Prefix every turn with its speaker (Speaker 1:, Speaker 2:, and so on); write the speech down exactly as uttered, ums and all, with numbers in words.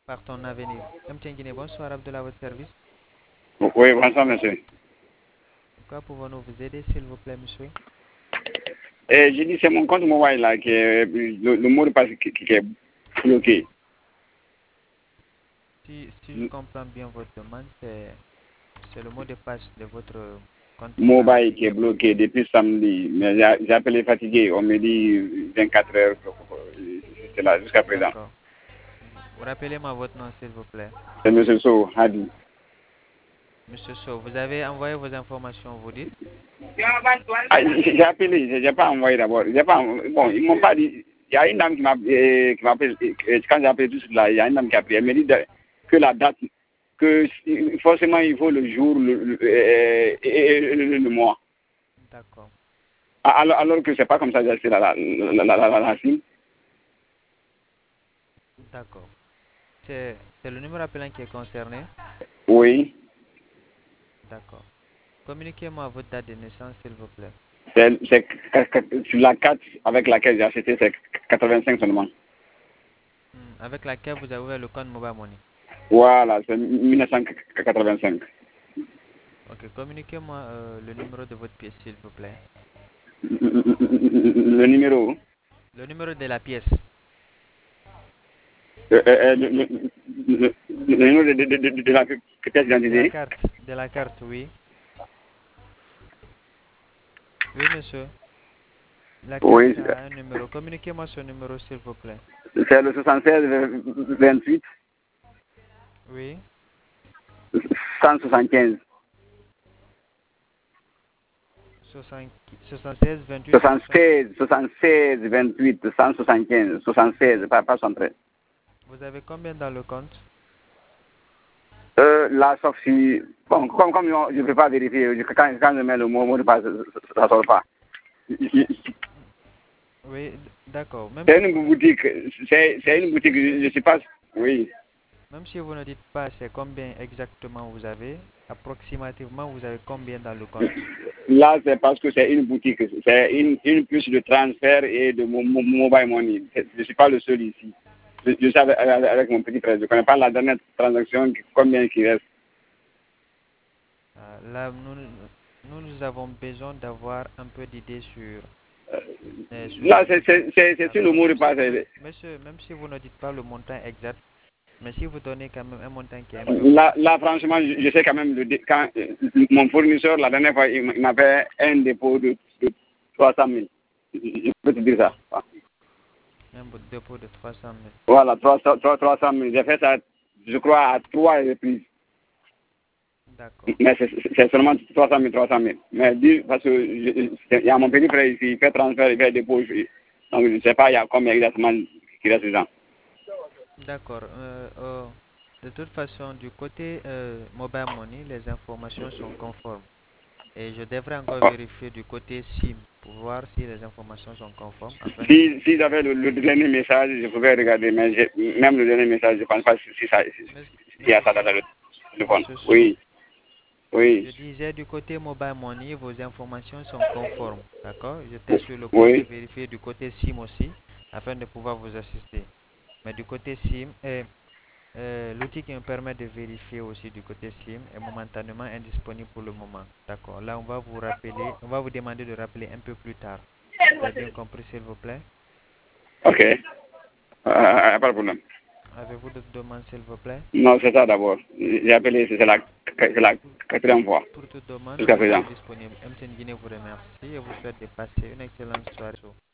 Speaker 1: par ton avenir. M T N Guinée, bonsoir Abdullah, à votre service.
Speaker 2: Oui, bonsoir, monsieur.
Speaker 1: Pourquoi pouvons-nous vous aider, s'il vous plaît, monsieur?
Speaker 2: Eh, j'ai dit, c'est mon compte mobile là, qui est, le, le mot de passe qui, qui est bloqué.
Speaker 1: Si, si je comprends bien votre demande, c'est, c'est le mot de passe de votre compte mobile
Speaker 2: Mobile
Speaker 1: money.
Speaker 2: qui est bloqué depuis samedi. Mais j'ai j'ai appelé fatigué. On me dit vingt-quatre heures. C'est là, jusqu'à présent.
Speaker 1: D'accord. Rappelez-moi votre nom, s'il vous plaît.
Speaker 2: C'est monsieur So, Hadi.
Speaker 1: Monsieur So, vous avez envoyé vos informations, vous dites?
Speaker 2: Ah, j'ai j'ai appelé, j'ai j'ai pas envoyé d'abord. J'ai pas, bon, ils m'ont pas dit. Il y a une dame qui m'a eh, qui m'a appelé, eh, quand j'ai appelé tout cela, il y a une dame qui a appelé. Elle me dit de- que la date, que si- forcément il faut le jour, le, le, eh, eh, le, le- le mois.
Speaker 1: D'accord.
Speaker 2: Ah, Alors, alors que c'est pas comme ça, c'est la, la, la, la, la, la, la SIM.
Speaker 1: D'accord. C'est, c'est le numéro appelant qui est concerné?
Speaker 2: Oui,
Speaker 1: D'accord. Communiquez-moi votre date de naissance, s'il vous plaît.
Speaker 2: c'est c'est qu- qu- sur la carte avec laquelle j'ai acheté, c'est quatre-vingt-cinq seulement.
Speaker 1: Hmm, avec laquelle vous avez ouvert le compte Mobile Money.
Speaker 2: Voilà, c'est mille neuf cent quatre-vingt-cinq.
Speaker 1: Ok, communiquez-moi euh, le numéro de votre pièce, s'il vous plaît.
Speaker 2: Le numéro,
Speaker 1: Le numéro de la pièce.
Speaker 2: euh, euh, le, le, le, le numéro de, de, de, de, de la pièce
Speaker 1: De la
Speaker 2: d'identité.
Speaker 1: carte. De la carte, oui. Oui, monsieur. La carte
Speaker 2: Oui,
Speaker 1: a un numéro. Communiquez-moi ce numéro, s'il vous plaît.
Speaker 2: c'est le soixante-seize vingt-huit
Speaker 1: Oui.
Speaker 2: cent soixante-quinze.
Speaker 1: soixante, soixante-seize, vingt-huit, cent soixante.
Speaker 2: soixante-seize, soixante-seize, vingt-huit, cent soixante-quinze, soixante-seize, pas, pas soixante-treize.
Speaker 1: Vous avez combien dans le compte?
Speaker 2: Euh, là, sauf si, bon, comme, comme je ne peux pas vérifier, je- quand, quand je mets le mot, mot de passe, ça ne sort pas.
Speaker 1: Oui, d- d'accord. Même
Speaker 2: C'est
Speaker 1: si vous
Speaker 2: une
Speaker 1: ne dites,
Speaker 2: boutique, c'est c'est une boutique, je ne sais pas, oui.
Speaker 1: même si vous ne dites pas c'est combien exactement vous avez, approximativement vous avez combien dans le compte?
Speaker 2: Là, c'est parce que c'est une boutique, c'est une, une puce de transfert et de mo- mo- mobile money. C'est- Je ne suis pas le seul ici. Je, je sais avec, avec- avec mon petit frère, je ne connais pas la dernière transaction, combien qui reste.
Speaker 1: Euh, là, nous, nous, nous avons besoin d'avoir un peu d'idées sur, euh, sur
Speaker 2: Là,
Speaker 1: cette
Speaker 2: c'est c'est-
Speaker 1: boutique.
Speaker 2: c'est- c'est sur le
Speaker 1: D'accord.
Speaker 2: mot de
Speaker 1: Même si
Speaker 2: passe.
Speaker 1: vous ne, monsieur, même si vous ne dites pas le montant exact, mais si vous donnez quand même un montant qui est un peu
Speaker 2: Là,
Speaker 1: plus.
Speaker 2: là, franchement, je, je sais quand même, le, dé- quand, euh, mon fournisseur, la dernière fois, il m- il m'a fait un dépôt de, de trois cent mille. Je, je peux te dire ça.
Speaker 1: Un bout de dépôt de trois cent mille.
Speaker 2: Voilà, trois cent mille. J'ai fait ça, je crois, à trois reprises.
Speaker 1: D'accord.
Speaker 2: Mais c'est c'est seulement trois cent mille, trois cent mille. Mais dis, parce que je- je- il y a mon petit frère ici, il fait transfert, il fait dépôt ici. Donc je ne sais pas il y a combien exactement qui reste dedans.
Speaker 1: D'accord. Euh, euh, de toute façon, du côté euh, Mobile Money, les informations sont conformes. Et je devrais encore
Speaker 2: Oh.
Speaker 1: vérifier du côté SIM pour voir si les informations sont conformes afin de vous.
Speaker 2: Si, si j'avais le, le dernier message, je pouvais regarder, mais j'ai- même le dernier message, je ne pense pas si, si ça, si,
Speaker 1: Mes-
Speaker 2: s'il y a
Speaker 1: Monsieur
Speaker 2: ça dans
Speaker 1: So,
Speaker 2: le téléphone.
Speaker 1: Monsieur So,
Speaker 2: Oui, oui,
Speaker 1: je disais du côté Mobile Money, vos informations sont conformes. D'accord? J'étais sur le point de
Speaker 2: oui.
Speaker 1: vérifier du côté SIM aussi afin de pouvoir vous assister. Mais du côté SIM, eh, euh, l'outil qui me permet de vérifier aussi du côté SIM est momentanément indisponible pour le moment. D'accord. Là, on va vous rappeler, on va vous demander de rappeler un peu plus tard. Vous avez bien compris, s'il vous plaît?
Speaker 2: Ok, euh, pas de problème.
Speaker 1: Avez-vous d'autres demandes, s'il vous plaît?
Speaker 2: Non, c'est ça d'abord. J'ai appelé, c'est la, c'est la
Speaker 1: Pour,
Speaker 2: quatrième fois,
Speaker 1: pour toute demande,
Speaker 2: jusqu'à
Speaker 1: nous
Speaker 2: présent.
Speaker 1: sommes disponibles. M T N Guinée vous remercie et vous souhaite de passer une excellente soirée.